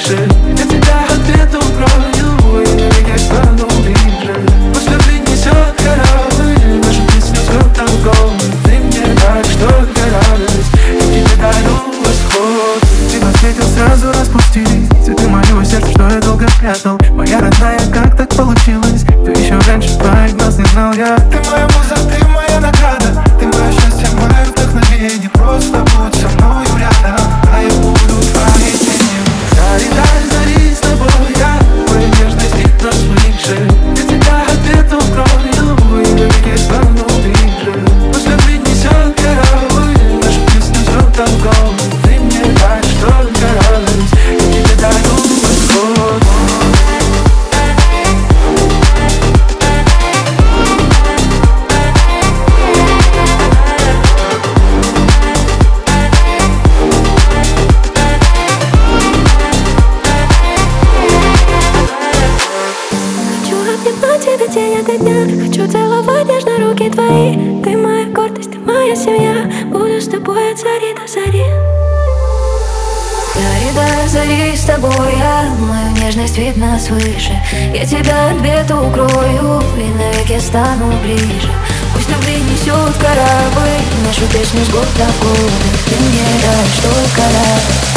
свыше. Я тебя от бед укрою, и навеки стану ближе. Пусть любви несет корабль, нашу песню с губ там голос. Ты мне даришь только радость, я тебе дарю восход. Тебя встретил, сразу распустились цветы моего сердца, что я долго прятал. Моя родная, как так получилось? Ты еще раньше твоих глаз не знал я. Ты моя муза, ты моя награда, ты мое счастье, мое вдохновение. Просто будь со мною рядом, а я буду твоей тенью. Зари, зари с тобой я, твоя нежность видно свыше. Я тебя от бед укрою, и навеки стану ближе. Пусть любви несет корабль, нашу песню звук там голос. Ты мне даришь только радость, я тебе дарю восход. Тебя день ото дня, хочу целовать нежно руки твои. Ты моя гордость, ты моя семья, буду с тобой от зари до зари. Зари до зари с тобой я, мою нежность видно свыше. Я тебя от бед укрою, и навеки стану ближе. Пусть любви несет корабль, нашу песню с год до года. Ты мне даешь только радость.